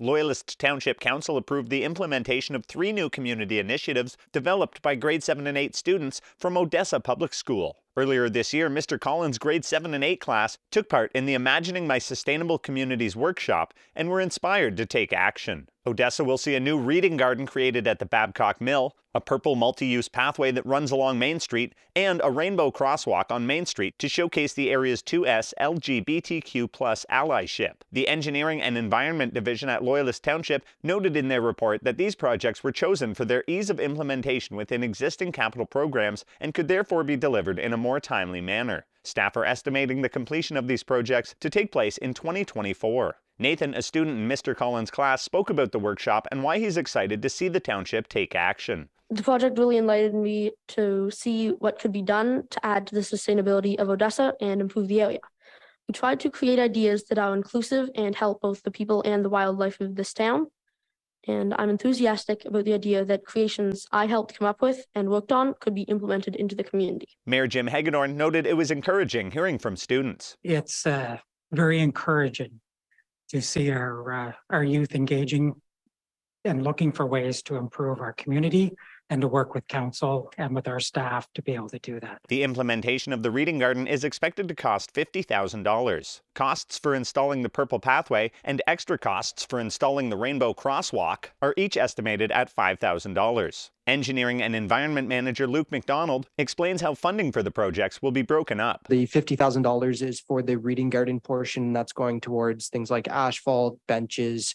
Loyalist Township Council approved the implementation of 3 new community initiatives developed by grade 7 and 8 students from Odessa Public School. Earlier this year, Mr. Collins' grade 7 and 8 class took part in the Imagining My Sustainable Communities workshop and were inspired to take action. Odessa will see a new reading garden created at the Babcock Mill, a purple multi-use pathway that runs along Main Street, and a rainbow crosswalk on Main Street to showcase the area's 2S LGBTQ+ allyship. The Engineering and Environment Division at Loyalist Township noted in their report that these projects were chosen for their ease of implementation within existing capital programs and could therefore be delivered in a more timely manner. Staff are estimating the completion of these projects to take place in 2024. Nathan, a student in Mr. Collins' class, spoke about the workshop and why he's excited to see the township take action. The project really enlightened me to see what could be done to add to the sustainability of Odessa and improve the area. We tried to create ideas that are inclusive and help both the people and the wildlife of this town. And I'm enthusiastic about the idea that creations I helped come up with and worked on could be implemented into the community. Mayor Jim Hagedorn noted it was encouraging hearing from students. It's very encouraging to see our youth engaging and looking for ways to improve our community and to work with council and with our staff to be able to do that. The implementation of the Reading Garden is expected to cost $50,000. Costs for installing the purple pathway and extra costs for installing the rainbow crosswalk are each estimated at $5,000. Engineering and Environment Manager Luke McDonald explains how funding for the projects will be broken up. The $50,000 is for the Reading Garden portion. That's going towards things like asphalt, benches,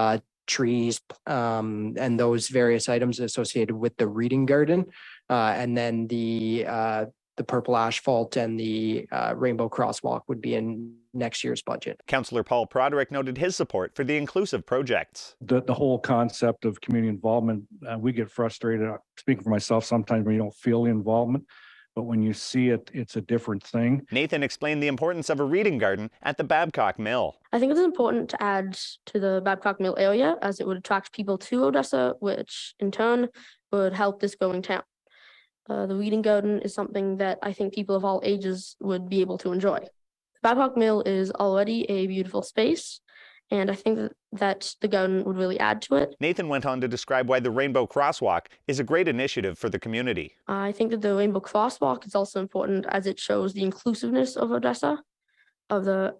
trees, and those various items associated with the Reading Garden. And then the purple asphalt and the rainbow crosswalk would be in next year's budget. Councillor Paul Broderick noted his support for the inclusive projects. The whole concept of community involvement, we get frustrated, speaking for myself, sometimes when you don't feel the involvement. But when you see it, it's a different thing. Nathan explained the importance of a reading garden at the Babcock Mill. I think it's important to add to the Babcock Mill area as it would attract people to Odessa, which in turn would help this growing town. The reading garden is something that I think people of all ages would be able to enjoy. The Babcock Mill is already a beautiful space, and I think that the garden would really add to it. Nathan went on to describe why the Rainbow Crosswalk is a great initiative for the community. I think that the Rainbow Crosswalk is also important as it shows the inclusiveness of Odessa, of the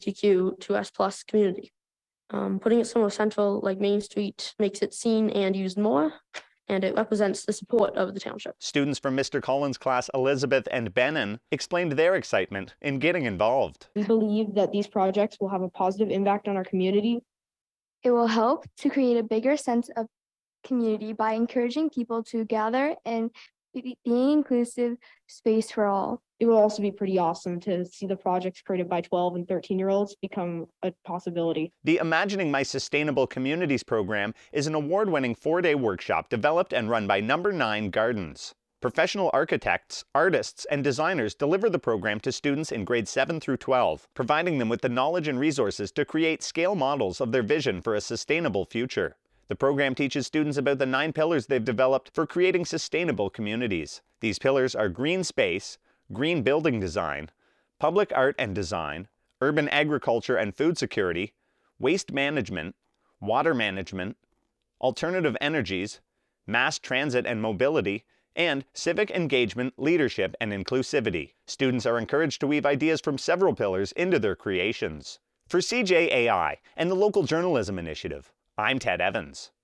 LGBTQ2S+ community. Putting it somewhere central like Main Street makes it seen and used more, and it represents the support of the township. Students from Mr. Collins' class, Elizabeth and Benin, explained their excitement in getting involved. We believe that these projects will have a positive impact on our community. It will help to create a bigger sense of community by encouraging people to gather and being inclusive space for all. It will also be pretty awesome to see the projects created by 12 and 13-year-olds become a possibility. The Imagining My Sustainable Communities program is an award-winning 4-day workshop developed and run by Number 9 Gardens. Professional architects, artists, and designers deliver the program to students in grades 7 through 12, providing them with the knowledge and resources to create scale models of their vision for a sustainable future. The program teaches students about the 9 pillars they've developed for creating sustainable communities. These pillars are green space, green building design, public art and design, urban agriculture and food security, waste management, water management, alternative energies, mass transit and mobility, and civic engagement, leadership, and inclusivity. Students are encouraged to weave ideas from several pillars into their creations. For CJAI and the Local Journalism Initiative, I'm Ted Evans.